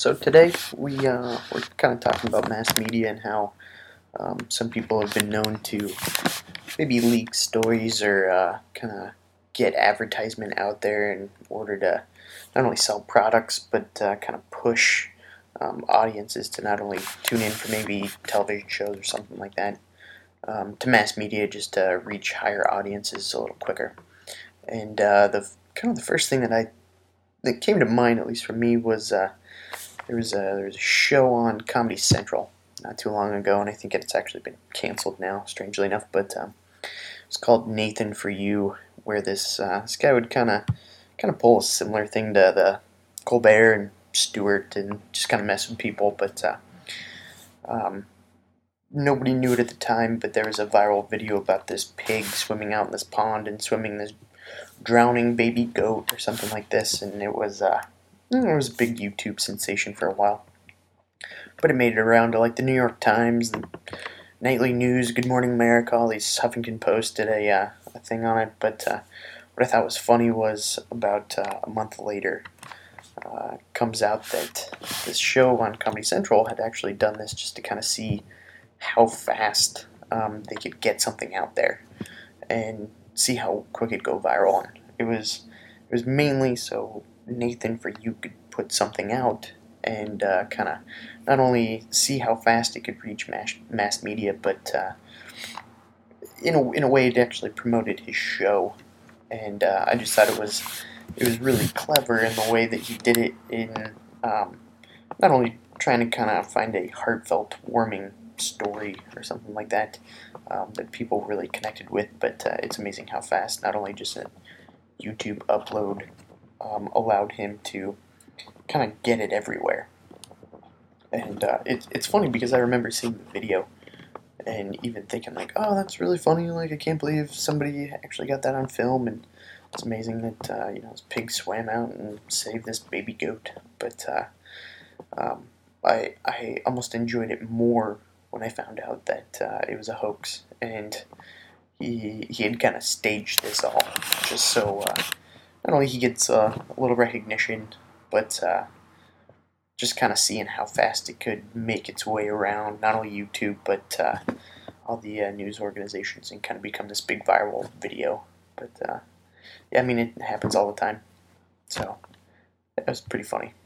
So today we're kind of talking about mass media and how some people have been known to maybe leak stories or kind of get advertisement out there in order to not only sell products but kind of push audiences to not only tune in for maybe television shows or something like that to mass media just to reach higher audiences a little quicker. And the kind of the first thing that came to mind, at least for me, was there was a show on Comedy Central not too long ago, and I think it's actually been canceled now, strangely enough. But it's called Nathan for You, where this guy would kind of pull a similar thing to the Colbert and Stewart, and just kind of mess with people. But um, nobody knew it at the time. But there was a viral video about this pig swimming out in this pond and swimming this drowning baby goat or something like this, and it was a big YouTube sensation for a while. But it made it around to like the New York Times, the Nightly News, Good Morning America, all these Huffington Post did a thing on it. But what I thought was funny was about a month later, comes out that this show on Comedy Central had actually done this just to kind of see how fast they could get something out there and see how quick it'd go viral. And it was mainly so Nathan for You could put something out and kind of not only see how fast it could reach mass media, but in a way it actually promoted his show. And I just thought it was really clever in the way that he did it in not only trying to kind of find a heartfelt, warming story or something like that that people really connected with, but it's amazing how fast not only just a YouTube upload allowed him to kind of get it everywhere. And it's funny because I remember seeing the video and even thinking like, oh, that's really funny. Like, I can't believe somebody actually got that on film, and it's amazing that this pig swam out and saved this baby goat. But I almost enjoyed it more when I found out that it was a hoax, and he had kind of staged this all just so not only he gets a little recognition, but just kind of seeing how fast it could make its way around not only YouTube but all the news organizations and kind of become this big viral video. But yeah, I mean, it happens all the time, so that was pretty funny.